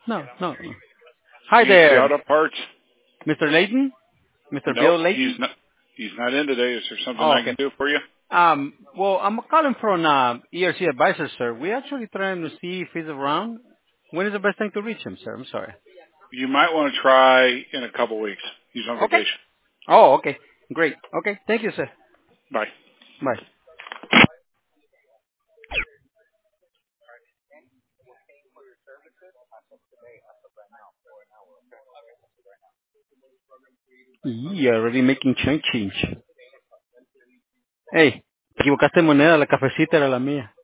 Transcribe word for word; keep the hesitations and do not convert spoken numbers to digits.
No, no. no. Hi U C there, Auto Parts? Mister Layton? Mister Nope, Bill Layton? he's not. He's not in today. Is there something Oh, I okay. can do for you? Um, well, I'm calling from uh, E R C Advisor, sir. We're actually trying to see if he's around. When is the best time to reach him, sir? I'm sorry. You might want to try in a couple weeks. He's on Okay. vacation. Oh, okay. Great. Okay. Thank you, sir. Bye. Bye. Yeah, already making change change. Hey, te equivocaste de moneda, la cafecita era la mía.